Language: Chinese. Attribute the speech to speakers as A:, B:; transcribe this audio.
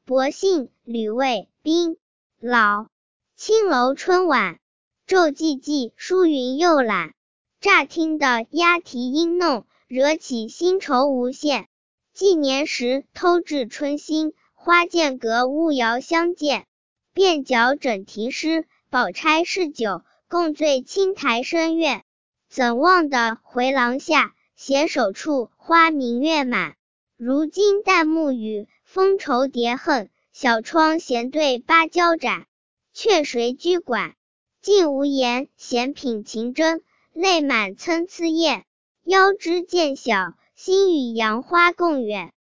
A: 薄幸、吕卫、宾、老。青楼春晚，骤寂寂，疏云又懒。乍听得押题音弄，惹起新愁无限。纪年时，偷至春心，花间隔巫瑶相见。便矫整题诗，宝钗试酒，共醉青台深院。怎望得回廊下，携手处，花明月满。如今旦暮雨，风愁叠恨，小窗闲对芭蕉盏。却谁居管？竟无言，闲品情真，泪满参差燕。腰肢渐小，心与杨花共远。